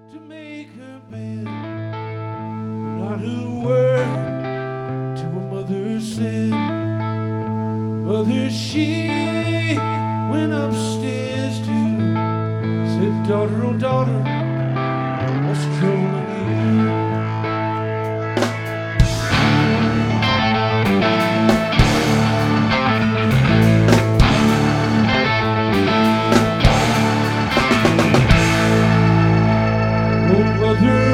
to make her bed, not a word to her mother said. Mother, she went upstairs too, said, daughter, oh daughter, what's troubling you? Oh, mother,